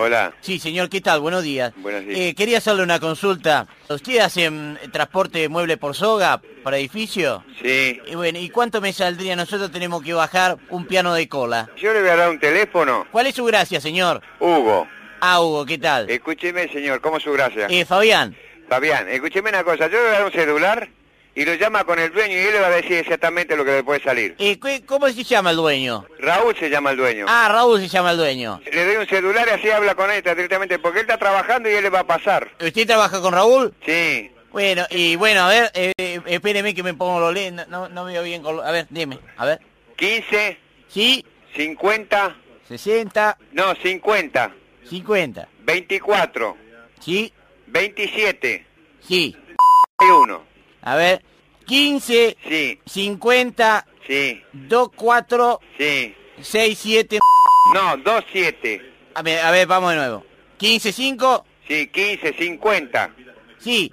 Hola. Sí, señor, ¿qué tal? Buenos días. Buenos días. Quería hacerle una consulta. ¿Usted hace transporte de mueble por soga para edificio? Sí. Y bueno, ¿y cuánto me saldría? Nosotros tenemos que bajar un piano de cola. Yo le voy a dar un teléfono. ¿Cuál es su gracia, señor? Hugo. Ah, Hugo, ¿qué tal? Escúcheme, señor, ¿cómo es su gracia? Fabián. Fabián, escúcheme una cosa. Yo le voy a dar un celular y lo llama con el dueño y él le va a decir exactamente lo que le puede salir. ¿Cómo se llama el dueño? Raúl se llama el dueño. Ah, Raúl se llama el dueño. Le doy un celular y así habla con él directamente porque él está trabajando y él le va a pasar. ¿Usted trabaja con Raúl? Sí. Bueno, a ver, espéreme que me pongo los lentes, no veo bien con a ver, dime, a ver. 15, Sí, 50, 60, no, 50, 50, 24, sí, 27, sí. y 1. A ver, 15, Sí, 50, sí, 24, sí. 67. No, 27. A ver, vamos de nuevo. 15, 5, Sí, 15, 50, sí.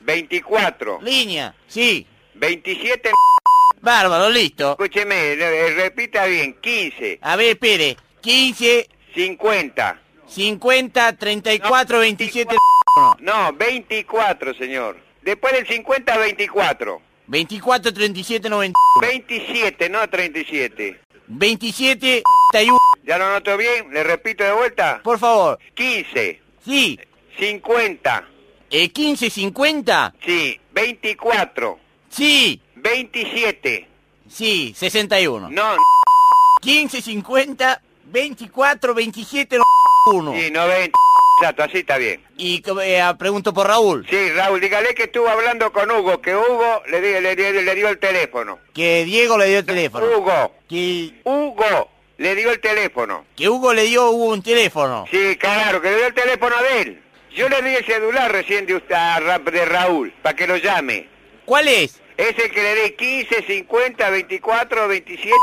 24, Línea, sí. 27. Bárbaro, listo. Escúcheme, repita bien. 15, A ver, espere. 15, 50. 50, 34, 27. No, 24, señor. Después del 50, 24. 24, 37, 90. 27, no 37. 27, 31. ¿Ya lo noto bien? ¿Le repito de vuelta? Por favor. 15, Sí. 50. 15, 50. Sí, 24. Sí. 27. Sí, 61. No, 15, 50, 24, 27, 1. sí, 90. Exacto, así está bien. Y pregunto por Raúl. Sí, Raúl, dígale que estuvo hablando con Hugo, que Hugo le dio el teléfono. Que Diego le dio el teléfono. Hugo, Que Hugo, le dio el teléfono. Hugo le dio un teléfono. Sí, claro, que le dio el teléfono de él. Yo le di el celular recién de usted, de Raúl, para que lo llame. ¿Cuál es? Es el que le dé 15, 50, 24, 27.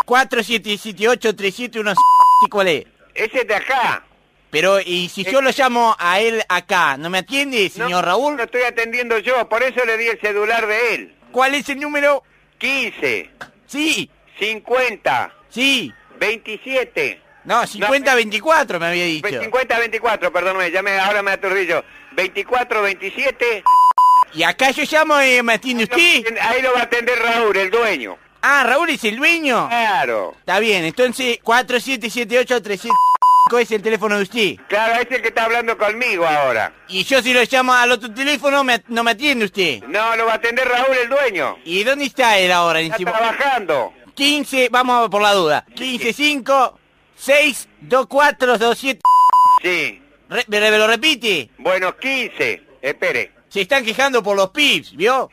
4778 37 ¿cuál es? Ese de acá. Pero, ¿y si yo lo llamo a él acá? ¿No me atiende, señor No, Raúl? lo estoy atendiendo yo, por eso le di el celular de él. ¿Cuál es el número? 15, Sí, 50, sí. 27. No, 50, 24 me había dicho. 50, 24, perdóname, ahora me aturdí yo. 24, 27. ¿Y acá yo llamo y me atiende usted? Ahí lo va a atender Raúl, el dueño. Ah, Raúl es el dueño. Claro. Está bien, entonces 4778 37 es el teléfono de usted. Claro, es el que está hablando conmigo ahora. Y yo si lo llamo al otro teléfono no me atiende usted. No, lo va a atender Raúl, el dueño. ¿Y dónde está él ahora Está encima? trabajando. 15, vamos por la duda. 15, 5, 6, 2, 4, 2, 7. Sí. ¿Me lo repite? Bueno, 15. Espere. Se están quejando por los pips, ¿vio?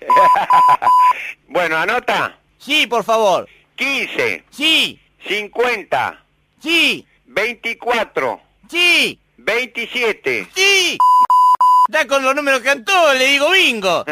Bueno, anota. Sí, por favor. 15, Sí, 50, sí, 24, sí, 27. sí. Está con los números que cantó, le digo bingo.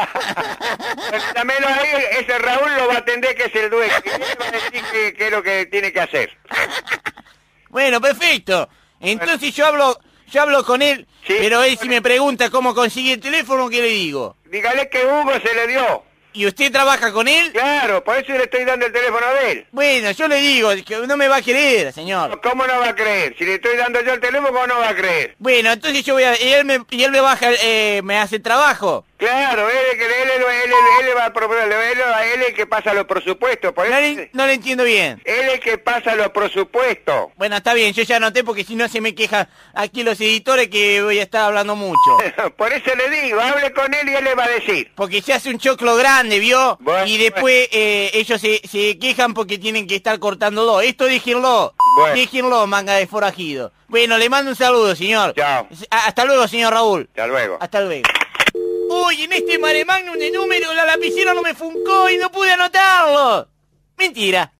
Dámelo ahí, ese Raúl lo va a atender, que es el dueño. Y él va a decir qué es lo que tiene que hacer. Bueno, perfecto. Entonces yo hablo con él, Sí. pero él si me pregunta cómo conseguí el teléfono, ¿qué le digo? Dígale que Hugo se le dio. ¿Y usted trabaja con él? Claro, por eso le estoy dando el teléfono de él. Bueno, yo le digo que no me va a creer, señor. ¿Cómo no va a creer? Si le estoy dando yo el teléfono, ¿cómo no va a creer? Bueno, entonces yo voy a... Y él me baja, me hace el trabajo. Claro, él le va a proponer, él es el que pasa los presupuestos. Por eso, No le entiendo bien. él es el que pasa los presupuestos. Bueno, está bien, yo ya anoté porque si no se me quejan aquí los editores que voy a estar hablando mucho. Por eso le digo, hable con él y él le va a decir. Porque se hace un choclo grande, ¿vio? Bueno, y después ellos se quejan porque tienen que estar cortándolo. Esto déjenlo. Bueno. Déjenlo, manga de forajido. Bueno, le mando un saludo, señor. Chao. Hasta luego, señor Raúl. Hasta luego. Hasta luego. Uy, en este mare magnum de números la lapicera no me funcó y no pude anotarlo. Mentira.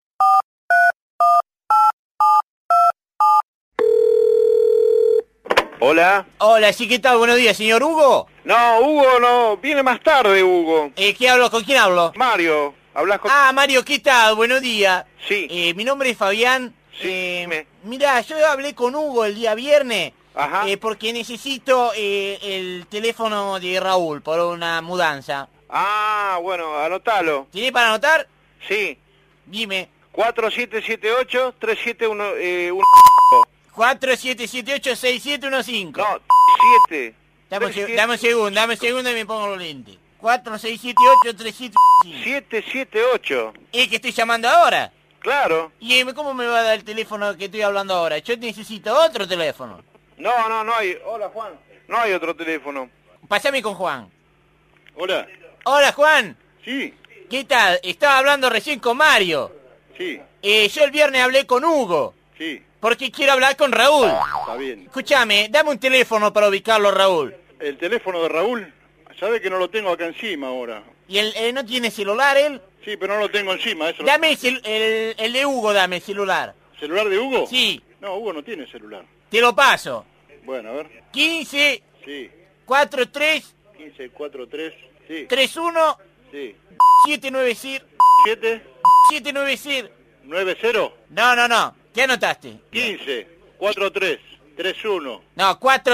Hola. Hola, sí, ¿qué tal? Buenos días, señor Hugo. No, Hugo no, viene más tarde, Hugo. ¿Qué hablo? ¿Con quién hablo? Mario, hablas con... Ah, Mario, ¿qué tal? Buenos días. Sí. Mi nombre es Fabián. Sí, dime. Mirá, yo hablé con Hugo el día viernes. Ajá. Porque necesito el teléfono de Raúl por una mudanza. Ah, bueno, anotalo. ¿Tiene para anotar? Sí. Dime. 4778-371... 4778-6715. No, 7. Dame un segundo y me pongo los lentes. 4678-3715. 778. ¿Y que estoy llamando ahora? Claro. ¿Y cómo me va a dar el teléfono que estoy hablando ahora? Yo necesito otro teléfono. No hay. Hola, Juan. No hay otro teléfono. Pásame con Juan. Hola. Hola, Juan. Sí, ¿Qué tal? Estaba hablando recién con Mario. sí, Yo el viernes hablé con Hugo, sí. porque quiero hablar con Raúl. Está bien. Escúchame, dame un teléfono para ubicarlo, Raúl. El teléfono de Raúl, sabe que no lo tengo acá encima ahora. ¿Y él no tiene celular, él? Sí, pero no lo tengo encima, eso. Dame el de Hugo, dame el celular. ¿Celular de Hugo? Sí, No, Hugo no tiene celular. te lo paso. Bueno, a ver. 15 Sí. 43 1543. Sí. 31 Sí. 790 7 790. 90 No. ¿Qué anotaste? 15 43 31. No,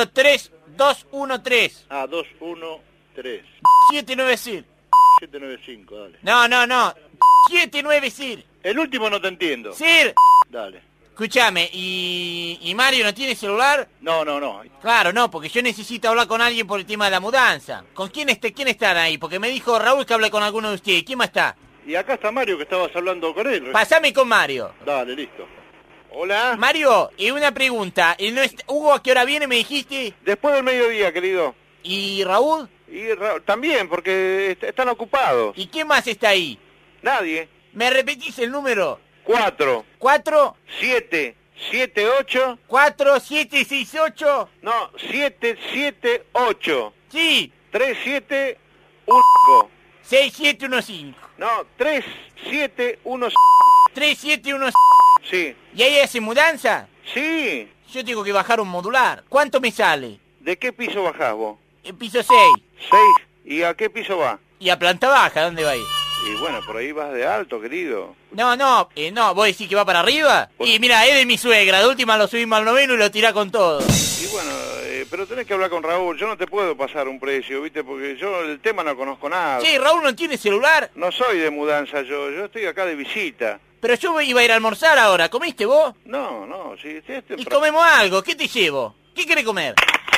43213. 213. 790. 795, dale. No. 790. El último no te entiendo. Sir. Dale. Escúchame, ¿y Mario no tiene celular? No. Claro, no, porque yo necesito hablar con alguien por el tema de la mudanza. ¿Con quién están ahí? Porque me dijo Raúl que hable con alguno de ustedes. ¿Quién más está? Y acá está Mario, que estabas hablando con él. Pasame con Mario. Dale, listo. Hola. Mario, una pregunta. ¿Hugo a qué hora viene, me dijiste? Después del mediodía, querido. ¿Y Raúl? Y también, porque están ocupados. ¿Y quién más está ahí? Nadie. ¿Me repetís el número? 4 ¿4? 7 7 8. 4, 7, 6, 8. No, 7 7 8. Sí. 3 7 1. 6, 7, 1, 5. No, 3 7 1. 3, 7, 1, 5. Sí. ¿Y ahí hace mudanza? Sí. Yo tengo que bajar un modular. ¿Cuánto me sale? ¿De qué piso bajás vos? El piso 6. 6. ¿Y a qué piso va? ¿Y a planta baja? ¿Dónde va a ir? Y bueno, por ahí vas de alto, querido. No, ¿vos decís que va para arriba? Y mira, es de mi suegra, de última lo subimos al 9º y lo tirá con todo. Y bueno, pero tenés que hablar con Raúl, yo no te puedo pasar un precio, ¿viste? Porque yo el tema no conozco nada. Sí, Raúl no tiene celular. No soy de mudanza yo estoy acá de visita. Pero yo iba a ir a almorzar ahora, ¿comiste vos? No, sí, Y comemos algo, ¿qué te llevo? ¿Qué querés comer?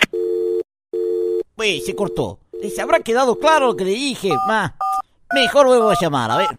Uy, se cortó. ¿Les habrá quedado claro lo que le dije? Mejor vuelvo a llamar, a ver.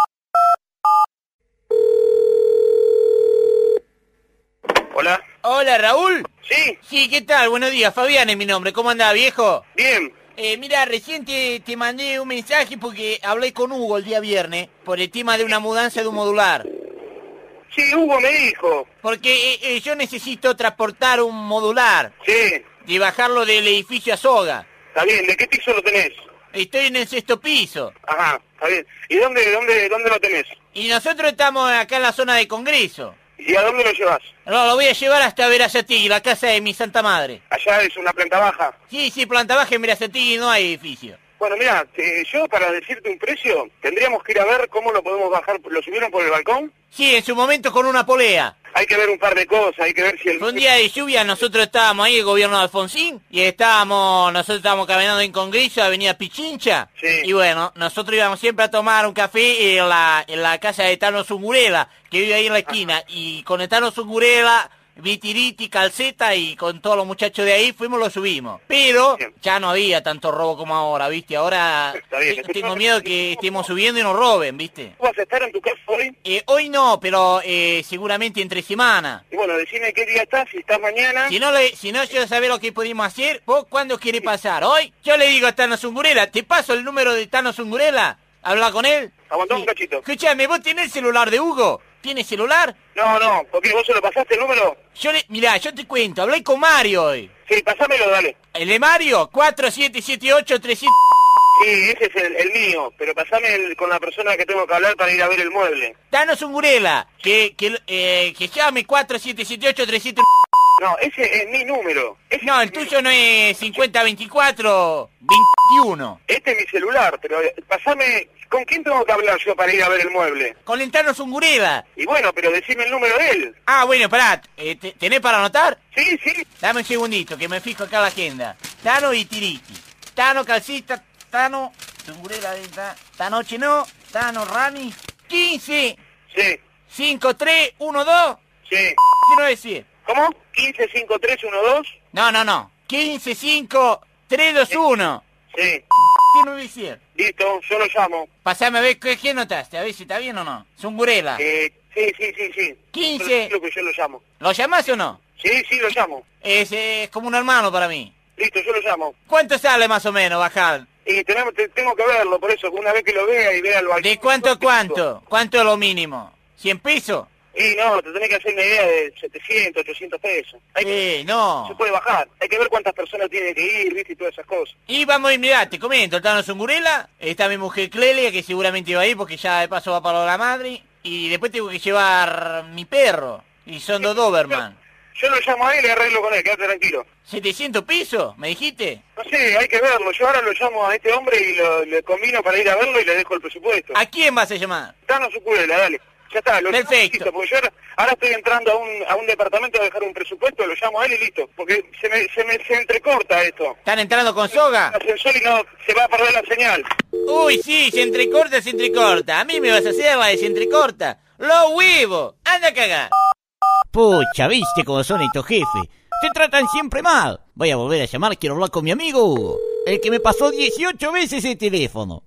Hola. Hola, Raúl. Sí, Sí, ¿qué tal? Buenos días, Fabián es mi nombre. ¿Cómo andás, viejo? bien. Mira, recién te mandé un mensaje porque hablé con Hugo el día viernes por el tema de una mudanza de un modular. Sí, Hugo me dijo. Porque yo necesito transportar un modular Sí, y bajarlo del edificio a Soga. está bien. ¿De qué piso lo tenés? Estoy en el 6º piso. Ajá, está bien. ¿Y dónde lo tenés? Y nosotros estamos acá en la zona de Congreso. ¿Y a dónde lo llevas? No, lo voy a llevar hasta Verazategui, la casa de mi santa madre. Allá es una planta baja. Sí, planta baja en Verazategui no hay edificio. Bueno, mira, yo para decirte un precio, tendríamos que ir a ver cómo lo podemos bajar. ¿Lo subieron por el balcón? Sí, en su momento con una polea. Hay que ver un par de cosas, hay que ver si el... Fue un día de lluvia, nosotros estábamos ahí, el gobierno de Alfonsín, y nosotros estábamos caminando en Congreso, avenida Pichincha, Sí. y bueno, nosotros íbamos siempre a tomar un café en la casa de Tano Zungurela, que vive ahí en la esquina, y con el Tano Zungurela, Vitiriti, Calceta y con todos los muchachos de ahí lo subimos. Pero Bien. ya no había tanto robo como ahora, ¿viste? Ahora Está bien. tengo miedo que estemos subiendo y nos roben, ¿viste? ¿Vas a estar en tu casa hoy? Hoy no, pero seguramente entre semana. Y bueno, decime qué día estás, si estás mañana. Si no yo saber lo que podemos hacer, ¿vos cuándo querés pasar? ¿Hoy? Yo le digo a Tano Zungurela, ¿te paso el número de Tano Zungurela? ¿Habla con él? Aguantá un cachito. Escúchame, ¿vos tenés el celular de Hugo? ¿Tienes celular? No, porque vos se lo pasaste el número. Mirá, yo te cuento, hablé con Mario hoy. Sí, pasámelo, dale. ¿El de Mario? 4778-300... Sí, ese es el mío, pero pasame con la persona que tengo que hablar para ir a ver el mueble. Tano Zungurela, que llame 4778-300... No, ese es mi número. No, el tuyo no es 5024-21. Este es mi celular, pero pasame... ¿Con quién tengo que hablar yo para ir a ver el mueble? Con el Tano Zungurela. Y bueno, pero decime el número de él. Ah, bueno, pará, ¿tenés para anotar? Sí. Dame un segundito, que me fijo acá la agenda. Tano y Tiriti. Tano Calcita, Tano... Zungurela, Tano Cheno, Tano Rani... 15... Sí, 5312... sí. 97. ¿Cómo? 155312. No. 155321. Sí. ¿Qué no decir? Listo, yo lo llamo. Pasame a ver qué notaste, a ver si está bien o no. Zungurela. Sí. 15. Lo que yo lo llamo. ¿Lo llamás o no? Sí, lo llamo. Es como un hermano para mí. Listo, yo lo llamo. ¿Cuánto sale más o menos bajar? Y tengo que verlo, por eso, una vez que lo vea y vea el balcón. ¿De cuánto a cuánto? ¿Cuánto es lo mínimo? ¿100 pesos? Y no, te tenés que hacer una idea de 700, 800 pesos. No. Se puede bajar. Hay que ver cuántas personas tienen que ir, viste, y todas esas cosas. Y vamos a ir, mirá, te comento, el Tano Zungurela, está mi mujer Clelia, que seguramente va a ir porque ya de paso va para la madre, y después tengo que llevar mi perro, y son dos Doberman. Yo lo llamo a él y arreglo con él, quédate tranquilo. ¿700 pesos? ¿Me dijiste? No sé, hay que verlo. Yo ahora lo llamo a este hombre y le combino para ir a verlo y le dejo el presupuesto. ¿A quién vas a llamar? Tano Zungurela, dale. Ya está, lo llamo, Perfecto. listo, porque yo ahora estoy entrando a un departamento a dejar un presupuesto, lo llamo a él y listo. Porque se entrecorta esto. ¿Están entrando con soga? El ascensor y no, se va a perder la señal. Uy, sí, se entrecorta. A mí me vas a hacer la de se entrecorta. ¡Los huevos! ¡Anda a cagar! Pucha, ¿viste cómo son estos jefes? Te tratan siempre mal. Voy a volver a llamar, quiero hablar con mi amigo Hugo, el que me pasó 18 veces el teléfono.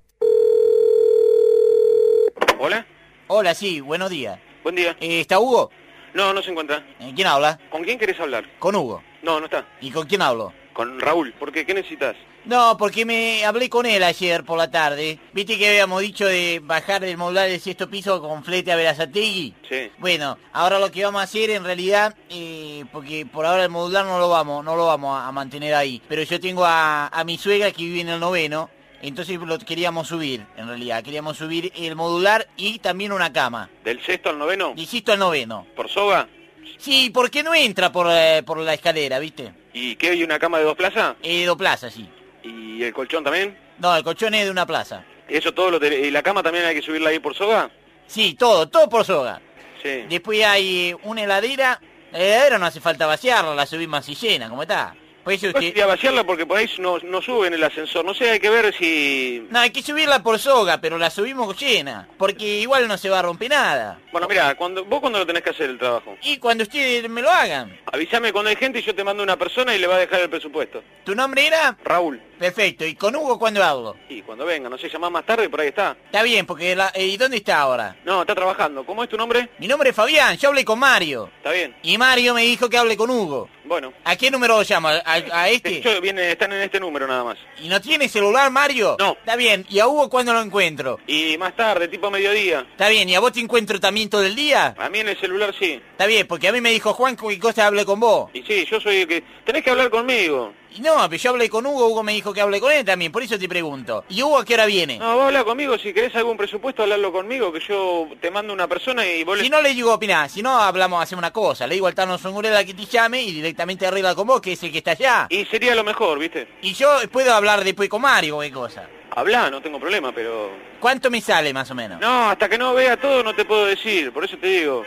¿Hola? Hola, sí, buenos días. Buen día. ¿Está Hugo? No se encuentra. ¿Quién habla? ¿Con quién querés hablar? Con Hugo. No está. ¿Y con quién hablo? Con Raúl. ¿Por qué? ¿Qué necesitas? No, porque me hablé con él ayer por la tarde. ¿Viste que habíamos dicho de bajar del modular del 6º piso con flete a Berazategui? Sí. Bueno, ahora lo que vamos a hacer en realidad, porque por ahora el modular no lo vamos a mantener ahí. Pero yo tengo a mi suegra que vive en el 9º, entonces lo queríamos subir, en realidad. Queríamos subir el modular y también una cama. ¿Del 6º al 9º? Insisto, al 9º. ¿Por soga? Sí, porque no entra por la escalera, ¿viste? ¿Y qué hay una cama de 2 plazas? Dos plazas, sí. ¿Y el colchón también? No, el colchón es de una plaza. ¿Eso todo ¿Y la cama también hay que subirla ahí por soga? Sí, todo por soga. Sí. Después hay una heladera. La heladera no hace falta vaciarla, la subimos así llena, ¿cómo está? Por eso Pues usted... a vaciarla porque por ahí no sube en el ascensor. No sé, hay que ver si... No, hay que subirla por soga, pero la subimos llena. Porque igual no se va a romper nada. Bueno, mira, ¿vos cuándo lo tenés que hacer el trabajo? Y cuando ustedes me lo hagan. Avísame cuando hay gente y yo te mando una persona y le va a dejar el presupuesto. ¿Tu nombre era? Raúl. Perfecto. ¿Y con Hugo cuándo hablo? Y cuando venga, no sé, llamás más tarde, por ahí está. Está bien, porque... ¿Y dónde está ahora? No, está trabajando. ¿Cómo es tu nombre? Mi nombre es Fabián, yo hablé con Mario. Está bien. Y Mario me dijo que hable con Hugo. Bueno. ¿A qué número lo llamo? ¿A este? Están en este número nada más. ¿Y no tiene celular, Mario? No. Está bien. ¿Y a Hugo cuándo lo encuentro? Y más tarde, tipo mediodía. Está bien. ¿Y a vos te encuentro también todo el día? A mí en el celular sí. Está bien, porque a mí me dijo Juan que cosa hable con vos. Y sí, yo soy el que... Tenés que hablar conmigo. Y no, pero yo hablé con Hugo, Hugo me dijo que hable con él también, por eso te pregunto. ¿Y Hugo a qué hora viene? No, vos habla conmigo, si querés algún presupuesto, hablarlo conmigo, que yo te mando una persona y vos Si no le digo, opiná, si no hablamos, hacemos una cosa. Le digo al Tano Zungurela que te llame y directamente arregla con vos, que es el que está allá. Y sería lo mejor, ¿viste? Y yo puedo hablar después con Mario o qué cosa. Hablá, no tengo problema, pero... ¿Cuánto me sale más o menos? No, hasta que no vea todo no te puedo decir, por eso te digo.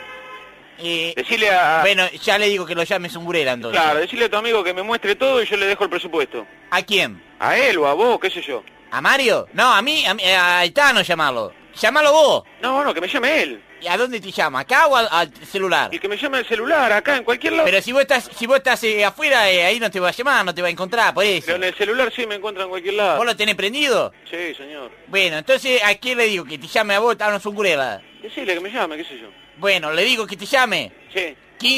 Decile a... Bueno, ya le digo que lo llame Zungurela entonces. Claro, decile a tu amigo que me muestre todo y yo le dejo el presupuesto. ¿A quién? ¿A él o a vos, qué sé yo? ¿A Mario? No, a mí, a Tano llamarlo. Llámalo vos. No, que me llame él. ¿Y a dónde te llama? ¿Acá o al celular? Y que me llame al celular, acá, en cualquier lado. Pero si vos estás afuera, ahí no te va a llamar, no te va a encontrar, por eso. Pero en el celular sí me encuentra en cualquier lado. ¿Vos lo tenés prendido? Sí, señor. Bueno, entonces, ¿a quién le digo? Que te llame a vos, Tano Zungurela. Decile que me llame, qué sé yo. Bueno, le digo que te llame. Sí.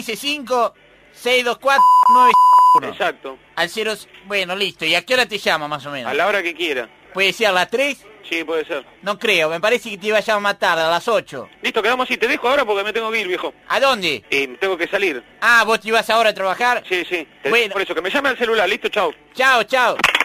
15562491. Exacto. Al 0... Bueno, listo. ¿Y a qué hora te llama, más o menos? A la hora que quiera. ¿Puede ser a las 3? Sí, puede ser. No creo, me parece que te iba a llamar más tarde, a las 8. Listo, quedamos así. Te dejo ahora porque me tengo que ir, viejo. ¿A dónde? Y tengo que salir. Ah, ¿vos te ibas ahora a trabajar? Sí. Bueno. Por eso, que me llame al celular. Listo, chau. Chao, chao.